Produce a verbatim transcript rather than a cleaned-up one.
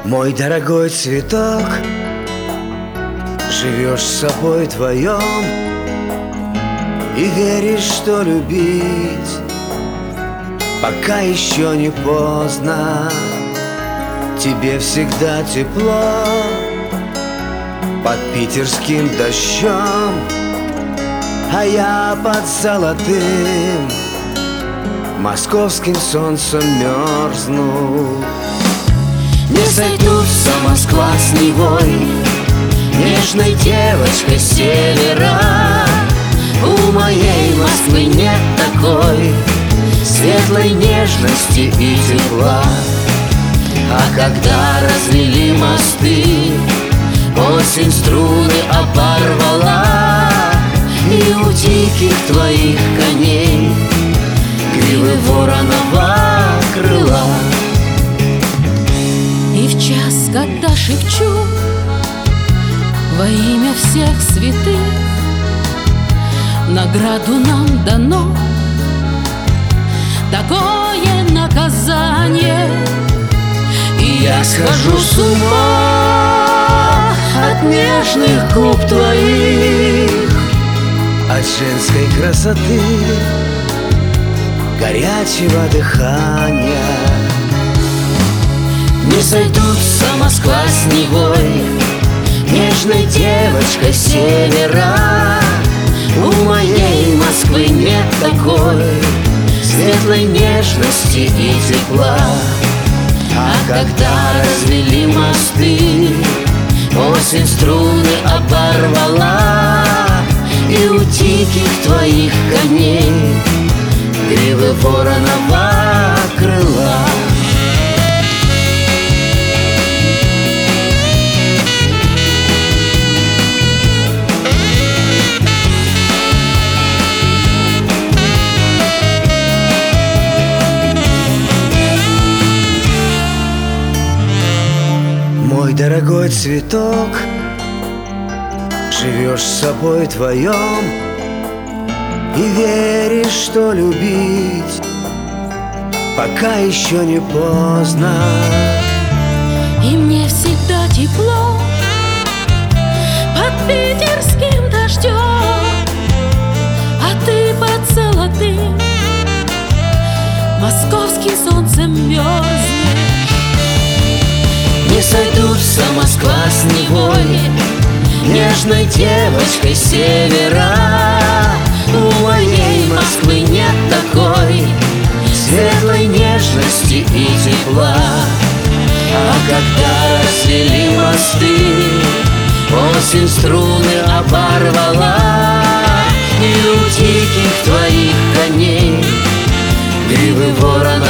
Мой дорогой цветок, живешь с собой вдвоем и веришь, что любить пока еще не поздно. Тебе всегда тепло под питерским дождем, а я под золотым московским солнцем мерзну. Не сойдутся Москва с Невой, нежной девочкой с севера. У моей Москвы нет такой светлой нежности и тепла. А когда развели мосты, осень струны оборвала, и у диких твоих коней гривы вороного крыла. И в час, когда шепчу во имя всех святых, награду нам дано такое наказание, и я схожу с ума от нежных губ твоих, от женской красоты, горячего дыхания. Не сойдутся Москва с Невой, нежной девочкой с севера. У моей Москвы нет такой светлой нежности и тепла. А когда развели мосты, осень струны оборвала, и у диких твоих коней гривы вороного крыла. Мой дорогой цветок, живешь с собой вдвоем и веришь, что любить пока еще не поздно. и мне всегда тепло под питерским дождем, а ты под золотым московским солнцем мерзнешь. Не сойдутся Москва с Невой, нежной девочкой с севера. У моей Москвы нет такой светлой нежности и тепла. А когда развели мосты, осень струны оборвала, и у диких твоих коней гривы ворона